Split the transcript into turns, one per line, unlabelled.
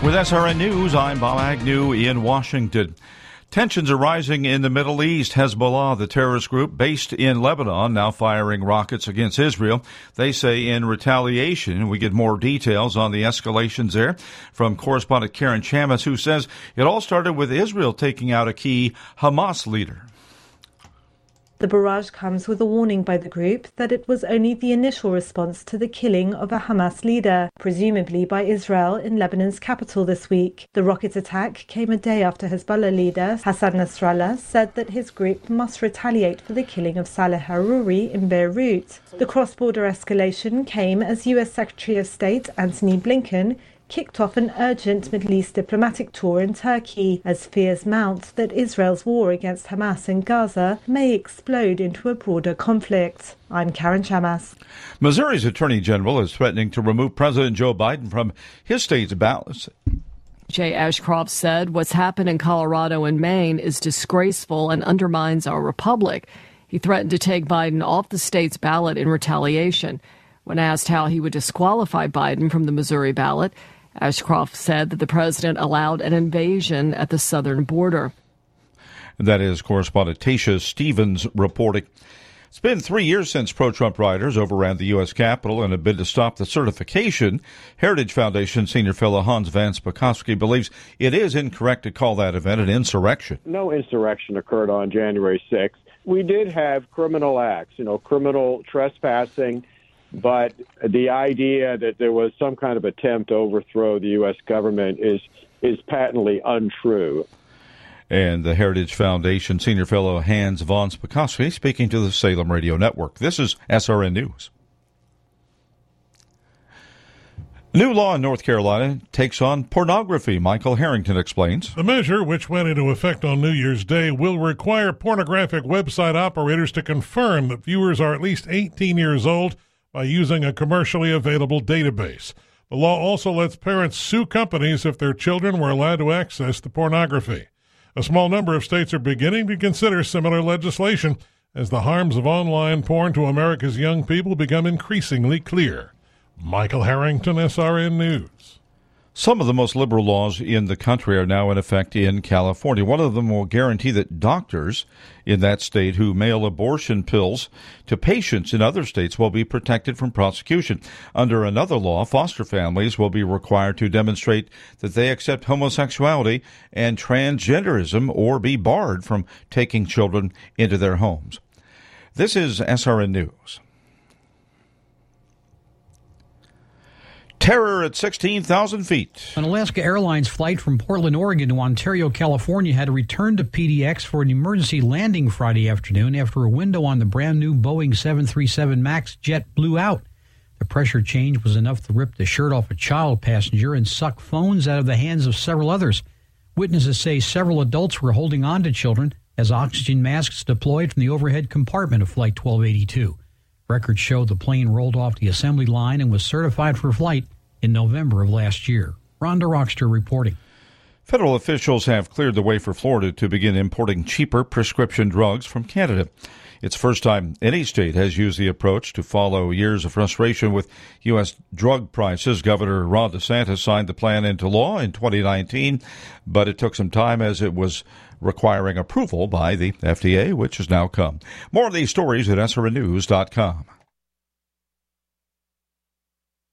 With SRN News, I'm Bob Agnew in Washington. Tensions are rising in the Middle East. Hezbollah, the terrorist group based in Lebanon, now firing rockets against Israel. They say in retaliation. We get more details on the escalations there from correspondent Karen Chamas, who says it all started with Israel taking out a key Hamas leader.
The barrage comes with a warning by the group that it was only the initial response to the killing of a Hamas leader, presumably by Israel, in Lebanon's capital this week. The rocket attack came a day after Hezbollah leader Hassan Nasrallah said that his group must retaliate for the killing of Saleh Harouri in Beirut. The cross-border escalation came as U.S. Secretary of State Antony Blinken kicked off an urgent Middle East diplomatic tour in Turkey as fears mount that Israel's war against Hamas in Gaza may explode into a broader conflict. I'm Karen Chamas.
Missouri's Attorney General is threatening to remove President Joe Biden from his state's ballot.
Jay Ashcroft said what's happened in Colorado and Maine is disgraceful and undermines our republic. He threatened to take Biden off the state's ballot in retaliation. When asked how he would disqualify Biden from the Missouri ballot, Ashcroft said that the president allowed an invasion at the southern border.
That is correspondent Tasha Stevens reporting. It's been 3 years since pro-Trump rioters overran the U.S. Capitol in a bid to stop the certification. Heritage Foundation senior fellow Hans Vance Bukowski believes it is incorrect to call that event an insurrection.
No insurrection occurred on January 6th. We did have criminal acts, criminal trespassing, but the idea that there was some kind of attempt to overthrow the U.S. government is patently untrue.
And the Heritage Foundation senior fellow Hans Vance Bukowski speaking to the Salem Radio Network. This is SRN News. New law in North Carolina takes on pornography. Michael Harrington explains.
The measure, which went into effect on New Year's Day, will require pornographic website operators to confirm that viewers are at least 18 years old by using a commercially available database. The law also lets parents sue companies if their children were allowed to access the pornography. A small number of states are beginning to consider similar legislation as the harms of online porn to America's young people become increasingly clear. Michael Harrington, SRN News.
Some of the most liberal laws in the country are now in effect in California. One of them will guarantee that doctors in that state who mail abortion pills to patients in other states will be protected from prosecution. Under another law, foster families will be required to demonstrate that they accept homosexuality and transgenderism or be barred from taking children into their homes. This is SRN News. Terror at 16,000 feet.
An Alaska Airlines flight from Portland, Oregon to Ontario, California had to return to PDX for an emergency landing Friday afternoon after a window on the brand new Boeing 737 MAX jet blew out. The pressure change was enough to rip the shirt off a child passenger and suck phones out of the hands of several others. Witnesses say several adults were holding on to children as oxygen masks deployed from the overhead compartment of Flight 1282. Records show the plane rolled off the assembly line and was certified for flight in November of last year. Rhonda Rockster reporting.
Federal officials have cleared the way for Florida to begin importing cheaper prescription drugs from Canada. It's the first time any state has used the approach to follow years of frustration with U.S. drug prices. Governor Ron DeSantis signed the plan into law in 2019, but it took some time as it was requiring approval by the FDA, which has now come. More of these stories at srnnews.com.